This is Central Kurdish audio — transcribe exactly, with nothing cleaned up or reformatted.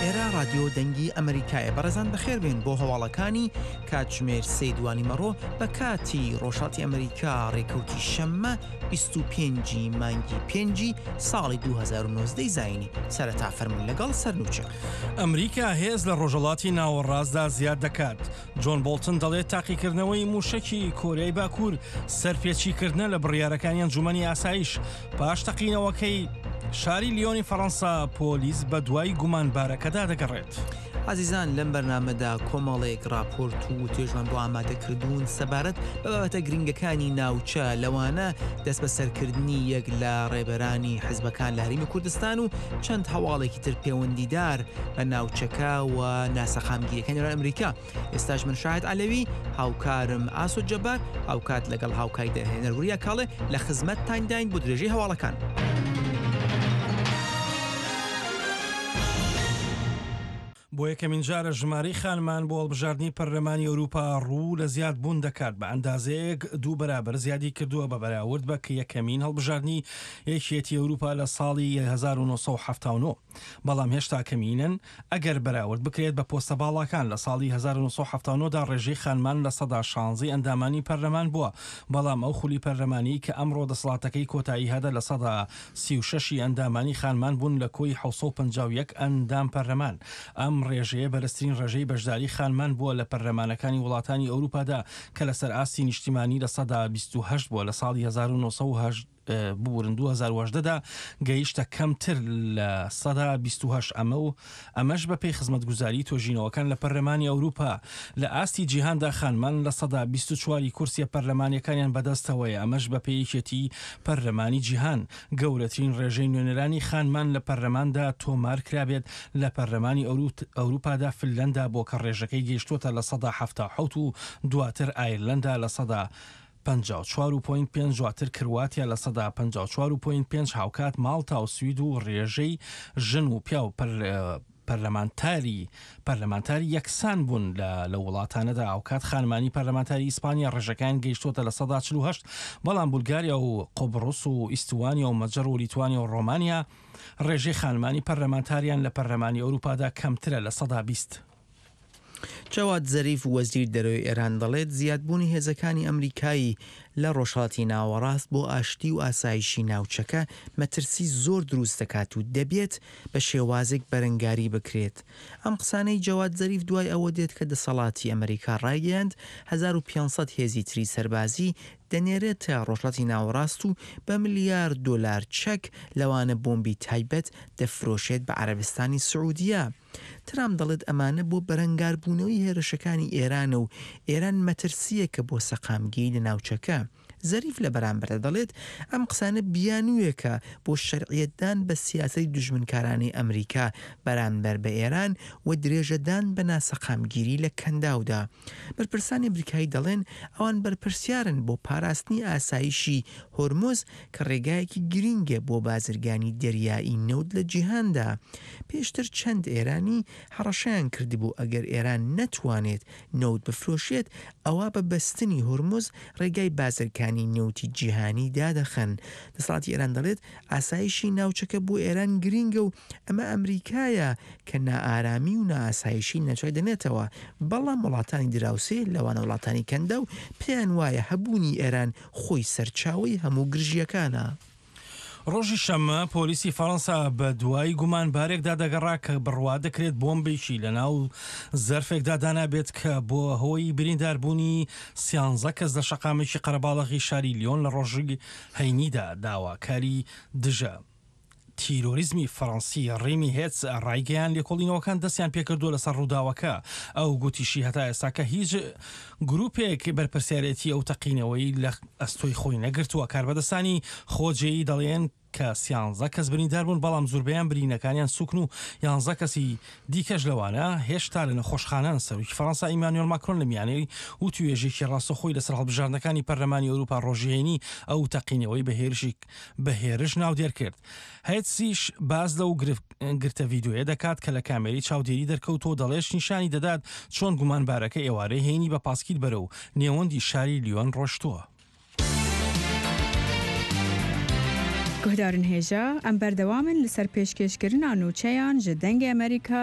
ئێرە رادیۆ دەنگی ئەمریکایە. بەڕێزان بەخێر بێن بۆ هەواڵەکانی کاتژمێر سێ دوانی مەڕۆ بە کاتی ڕۆژهەڵاتی ئەمریکا ڕێکەوتی شەممە بیست و پێنجی مانگی پێنجی ساڵی دوو هەزار و نۆزدە زاینی سەرەتا فەرمون لەگەڵ سەرنووچە. ئەمریکا هێز لە ڕۆژهەڵاتی ناوەڕاستدا زیاد دەکات. جۆن بۆڵتن دەڵێت تاقیکردنەوەی موشکی کۆریای باکوور سەرپێچیکردنە لە بڕیارەکانی ئەنجومەنی ئاسایش پاش تەقینەوەکەی شاری لیۆنی فەڕەنسا پۆلیس بە دوای گومانبارەکەدا دەگەڕێت. عزیزان لەم بەرنامەدا کۆمەڵێک راپۆرت و توێژمان بۆ ئامادەکردوون سەبارەت بە بابەتە گرنگەکانی ناوچە لەوانە دەست بە سەرکردنی یەک لە ڕێبەرانی حیزبەکان لە هەرێمی کوردستان و چەند هەواڵێکی تر پەیوەندیدار بە ناوچەکە و ناسەخامگیریەکانی هێرانی ئەمریکا. ئێستاش من شاهد عەلەوی هاوکارم ئاسۆ جەبار هاوکات لەگەڵ هاوکای هێنەروریە کاڵێ لە خزمەتتان داین بۆ درێژەی هەواڵەکان. بۆ یەکەمین جارە ژمارەی خانمان بۆ هەڵبژاردننی پەرلەمانی ئەوروپا ڕوو لە زیاد بوون دەکات بە ئەندازەیەک دوو بەرابەر زیادی کردووە بە بەراورد بە کە یەکەمین هەڵبژاردننی یەکێتی ئەوروپا لە ساڵی هەزار و نۆ سەد و حەڤدە و نۆ. بەڵام هێشتا کەمینن ئەگەر بەراورد بکرێت بە پۆستە باڵاکان لە ساڵی هەزار و نۆ سەد و حەڤدە و نۆ دا ڕێژەی خانمان لە سەدا شانزەی ئەندامانی پەرلەمان بووە. بەڵام ئەو خولی پەرلەمانی کە ئەمڕۆ دەسەڵاتەکەی کۆتایی هەدا لە سەدا سی و شەشی ئەندامانی خانمان بوون لە کۆی حەوت سەد و پەنجا و یەک ئەندام پەرلەمان. ئەم ڕێژەیە بەرزترین ڕێژەی بەشداری خانمان بووە لە پەرلەمانەکانی وڵاتانی ئەوروپادا کە لەسەر ئاستی نیشتیمانی لە سەدا بیست و هەشت بووە لە ساڵی هەزار و نۆ سەد و هەشت بورن دوو هەزار و هەژدەدا گەیشتە کەمتر لە سەدا بیست و هەشت ئەمە و ئەمەش بە پێی خزمەتگوزاری تۆژینەوەکان لە پەرلەمانی ئەوروپا. لە ئاستی جیهاندا خانمان لە سەدا بیست و چواری کورسیە پەرلەمانیەکانیان بەدەستەوەیە. ئەمەش بە پێی یەکێتی پەرلەمانی جیهان گەورەترین ڕێژەی نوێنەرانی خانمان لە پەرلەماندا تۆمار کرابێت. لە پەرلەمانی ئەوروپادا فنلەندا بۆ کە ڕێژەکەی گەیشتوتە لە سەدا حەڤدە و حەوت و دواتر ئایرلەندا لە سەدا پەنجا و چوار و پۆینت پێنج دواتر کرواتیا لە سەدا پەنجا و چوار و پۆینت پێنج هاوکات ماڵتا و سوید و ڕێژەی ژن و پیا و پەرلەمانتاری پەرلەمانتاری یەکسان بوون لە وڵاتانەدا. ئەوکات خانمانی پەرلەمانتاری ئیسپانیا ڕێژەکان گەیشتوتە لە سەدا چل و هەشت. بەڵام بولگاریا و قۆبڕوس و ئیستوانیا و مەجەر و لیتوانیا و ڕۆمانیا ڕێژەی خانمانی پەرلەمانتاریان لە پەرلەمانی ئەوروپادا کەمترە لە سەدا بیست. جەواد زەریف وەزیر دەرەوەی ئێران دەڵێت زیادبوونی هێزەکانی ئەمریکایی لە ڕۆژهەڵاتی ناوەڕاست بۆ ئاشتی و ئاسایشی ناوچەکە مەترسی زۆر دروست دەکات و دەبێت بە شێوازێک بەرەنگاری بکرێت. ئەم قسانەی جەواد زەریف دوای ئەوە دێت کە دەسەڵاتی ئەمریکا ڕایگەیاند هەزار و پێنجسەد هێزی تری سەربازی دەنێرێتە ڕۆژهەڵاتی ناوەڕاست و بە ملیار دۆلار چەک لەوانە بۆمبی تایبەت دەفرۆشێت بە عەرەبستانی سعودیە. ترام دەڵێت ئەمانە بۆ بەرەنگاربوونەوەی هێرشەکانی ئێرانە و ئێران مەترسیەکە بۆ سەقامگیری لە ناوچەکە. زەریف لە بەرامبەردا دەڵێت ئەم قسانە بیانوویەکە بۆ شەرعیەتدان بە سیاسەتی دوژمنکارانی ئەمریکا بەرامبەر بە ئێران و درێژەدان بە ناسەقامگیری لە کەنداودا. بەرپرسانی ئەمریکایی دەڵێن ئەوان بەرپرسیارن بۆ پاراستنی ئاسایشی هۆرمۆز کە ڕێگایەکی گرینگە بۆ بازرگانی دەریایی نەوت لە جیهاندا. پێشتر چەند ئێرانی هەڕەشەیان کردبوو ئەگەر ئێران نەتوانێت نەوت بفرۆشێت ئەوە بە بەستنی هۆرمۆز ڕێگای بازرگانی نێوتی جیهانی دادەخەن. دەسەڵاتی ئێران دەڵێت ئاسایشی ناوچەکە بۆ ئێران گرینگە و ئەمە ئەمریکایە کە نائارامی و نائاسایشی نەچای دەنێتەوە. بەڵام وڵاتانی دراوسێ لەوانە وڵاتانی کەندە و پێیان وایە هەبوونی ئێران خۆی سەرچاوی هەموو گرژیەکانە. ڕۆژی شەممە پۆلیسی فەڕەنسا بە دوای گومانبارێکدا دەگەڕا کە بڕوا دەکرێت بۆمبێکی لە ناو زەرفێکدا دانابێت کە بۆ هۆی برینداربوونی سیانزە کەس لە شەقامێکی قەرەباڵغی شاری لیۆن لە ڕۆژی هەینیدا داواکاری دژە تیرۆریزمی فەڕەنسی ڕێمی هێتس ڕایگەیان لێکۆڵینەوەکان دەستیان پێکردووە لەسەر ڕووداوەکە. ئەو گوتیشی هەتا ئێستا کە هیچ گروپێک بەرپرسیارەتی ئەو تەقینەوەی لە ئەستۆی خۆی نەگرتووە. کاربەدەستانی خۆجێی دەڵێن کە سیانزە کەس بریندار بوون بەڵام زۆربەیان برینەکانیان سوکن و یانزە کەسی دیکەش لەوانە هێشتا لە نەخۆشخانەن. سەرۆکی فەڕەنسا ئیمانوێل ماکرۆن لە میانەی و توێژێکی ڕاستەخۆی لەسەر هەڵبژاردنەکانی پەرلەمانی ئەوروپا ڕۆژهێنی ئەو تەقینەوەی بەهێرشی بەهێرش ناودێر کرد. هێتسیش باز لەو گرتە ڤیدیۆیە دەکات کە لە کامێری چاودێری دەرکەوتەوە دەڵێش نیشانی دەدات چۆن گومانبارەکە ئێوارەی هێنی بە پاسکیل بەرە و نێوەندی شاری لیۆن ڕۆشتووە. گهدارن هێژە ئەم بەردەوامن لەسەر پێشکەشکردنا نووچەیان ji dengê Amerîka